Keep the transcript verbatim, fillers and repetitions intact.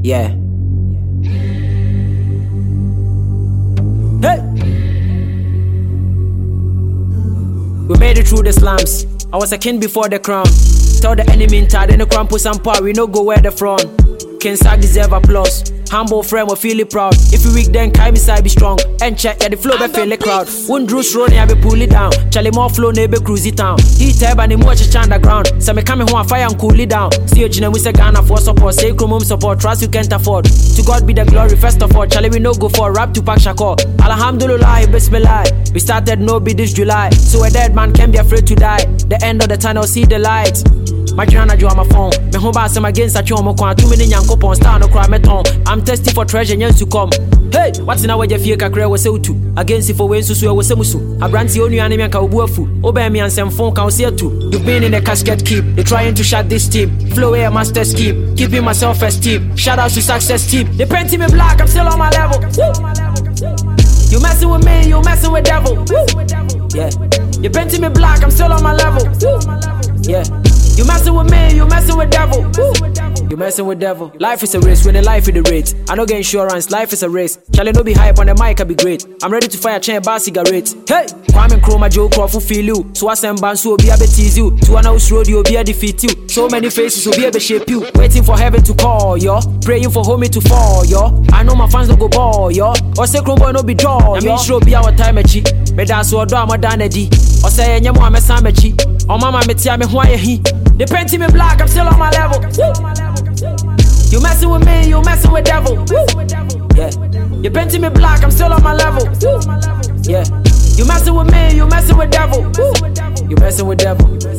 Yeah. Hey! We made it through the slums. I was a king before the crown. Tell the enemy in tired, the crown put some power. We no go where the front. King Sack deserve applause. Humble friend, we feel it proud. If you weak, then Kai side be strong. And check, yeah, the flow be feel the crowd. One Drew Shrone, I be pull it down. Charlie more flow, neighbor cruise it down. He tab and he watch a underground. So me coming home, fire and cool it down. Still, you know, we say Ghana for support. Say, Chrome support, trust you can't afford. To God be the glory, first of all. Charlie, we no go for rap to pack Shako. Alhamdulillah, bismillah. We started no be this July. So a dead man can't be afraid to die. The end of the tunnel, see the light. My journal, you on my phone. Me home bass, I'm against a chum. Too many young coupons, star no cry, meton. I'm testing for treasure, yens to come. Hey, what's in our Jeffy Kakre was so too? Against if for ways to swear was Samusu. A brandy only enemy and Kaubuafu. Obey me and some phone can see too. You've been in a casket keep. They're trying to shut this team. Flow air master scheme. Keeping myself esteem. Shout out to success team. They painting me black, I'm still on my level. You messing with me, you messing with devil. Yeah. You painting me black, I'm still on my level. Yeah. You messing with me, you messing with devil. You messing with devil. Life is a race, when the life is the rate. I don't get insurance, life is a race. Shall no be hype on the mic, I be great. I'm ready to fire chain bar cigarette. Hey, Kwame Nkrumah, Joe Crawford feel you. So I send bands will be able to tease you. To an house road, you'll be able to defeat you. So many faces will be able to shape you. Waiting for heaven to call, yo. Praying for homie to fall, yo. I know my fans don't go ball, yo. Or say Chrome boy no be draw, yo. I mean, sure be our time, echi. Me that's what do I'm a danedy. Or say, Nyamo, I'm a samechi. Or mama, me tia me why he. They painting me black, I'm still on my level. You messing with me, you messing with devil. Yeah. You painting me black, I'm still on my level. Yeah. You messing with me, you messing with devil. You messing with devil.